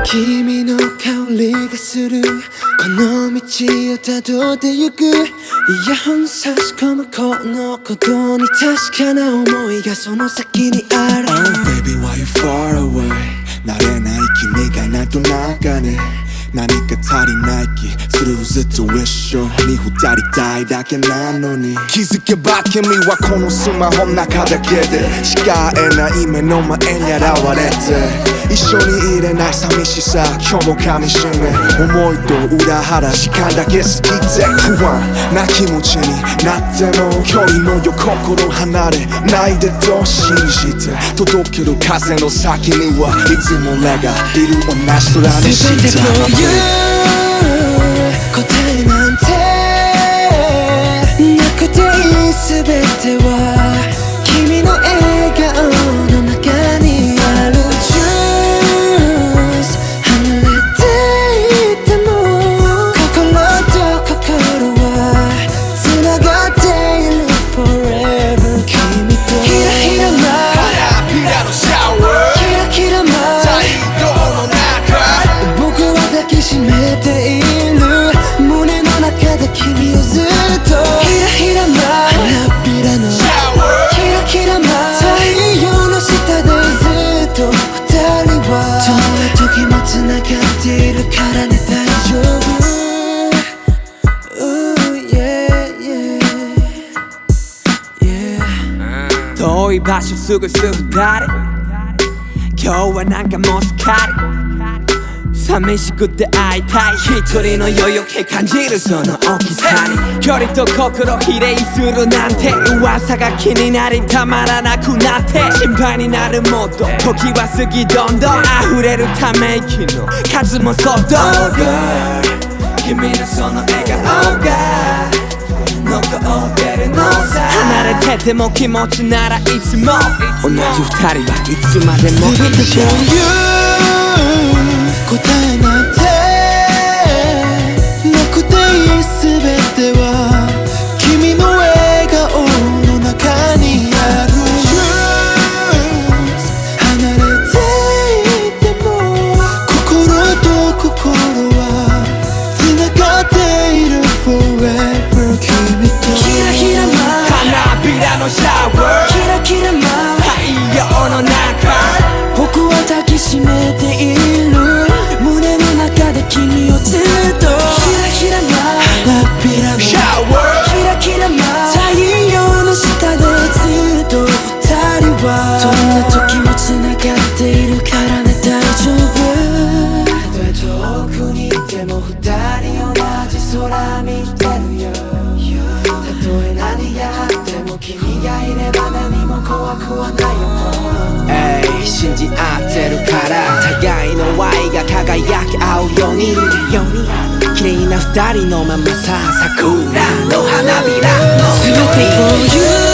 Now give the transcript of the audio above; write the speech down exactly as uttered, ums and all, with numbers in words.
君の香りがするこの道をたどってゆくイヤホン差し込むこのことに確かな思いがその先にある Oh baby why you far away 慣れない君がいないとなんかね何か足りない気するずっと一緒に二人たいだけなのに気づけば君はこのスマホの中だけでしか会えない目の前に現れて一緒にいれない寂しさ今日も噛みしめ思いと裏腹時間だけ過ぎて不安な気持ちになっても距離のよ心離れないでと信じて届ける風の先にはいつも俺がいる同じ空にした答えなんてなくていい全ては君の笑顔の中にある Just 離れていても心と心は繋がっている Forever 君とひらひら舞う花びらのシャワーキラキラ舞う太陽の中僕は抱きしめている胸の中で君をずっとひらひら舞う花びらのシャワーキラキラ舞う太陽の下でずっと二人はどんな時も繋がっているからね大丈夫 Ooh, yeah, yeah, yeah. 遠い場所すぐすぐ二人今日はなんかもうすっかり寂しくて会いたい一人の余裕気感じるその大きさに距離と心比例するなんて噂が気になりたまらなくなって心配になるもっと時は過ぎどんどん溢れるため息の数もそっと Oh girl 君のその笑顔が残ってるのさ離れてても気持ちならいつも同じ二人はいつまでも全て for you 答えなんてなくていい全ては君の笑顔の中にある Just 離れていても心と心は繋がっている Forever 君とひらひら舞う花びらのシャワーキラキラ舞う太陽の中僕は抱きしめている胸の中で君をずっとひらひら舞う花びらのシャワーキラキラ舞う太陽の下でずっと二人はどんな時も繋がっているからね大丈夫たとえ遠くにいても二人同じ空見てるよたとえ何があっても君がいれば何も怖くはないよえい信じ合ってるから互いの愛が輝き合うように綺麗な二人のままさ桜の花びらの全て for you